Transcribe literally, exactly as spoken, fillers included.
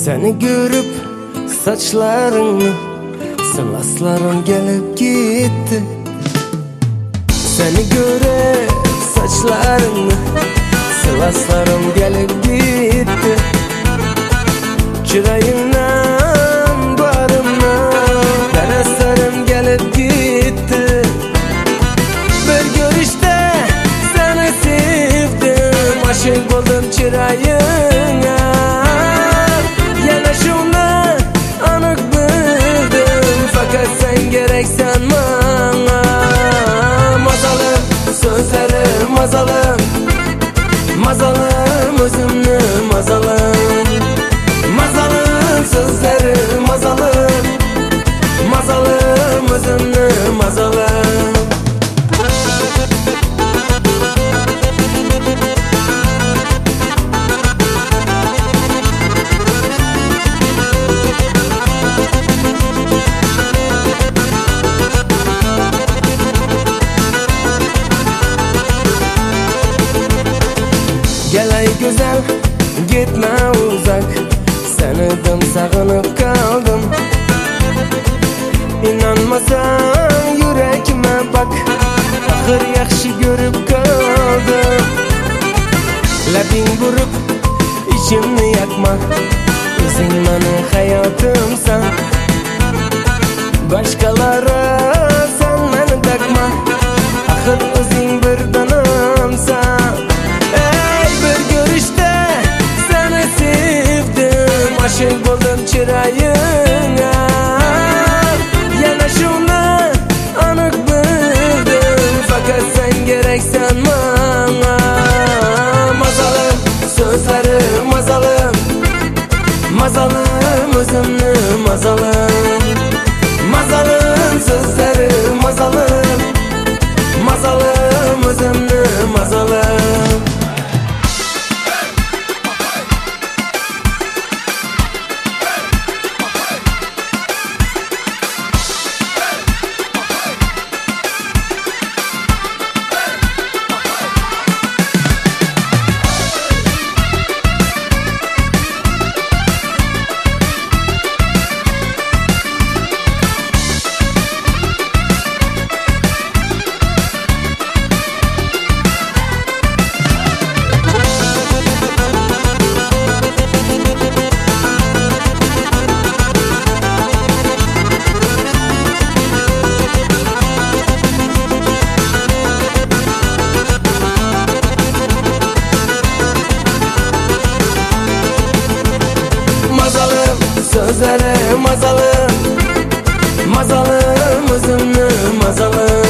Seni görüp saçlarını sılaslarım gelip gitti. Seni görüp saçlarını sılaslarım gelip gitti. Çırayımdan bağrımdan dereslerim gelip gitti. Bir görüşte seni sevdim, aşık oldum çırayına. Yanaşımda anık bildim, fakat sen gereksen bana. Mazalım sözlerim mazalım, mazalım özümlü mazalım. Mazalım sözlerim mazalım, mazalım özümlü mazalım. Gel ay güzel gitme uzak, senidim sağınıp kaldım. İnanmasan yüreğime bak, ahır yaxşı görüp kaldım. Labing vurup içimni yakma, özün benim hayatımsan. Başkalara sen beni takma, ahır özün bir danımsan. Aşık oldum çırayına. Yanaşımda anık bildim, fakat sen gereksen bana. Mazalım sözlerim mazalım, mazalım özümlü mazalım. Mazalım sözlerim mazalım, mazalım özümlü mazalım. Sözlerim mazalım, mazalım özümlü mazalım.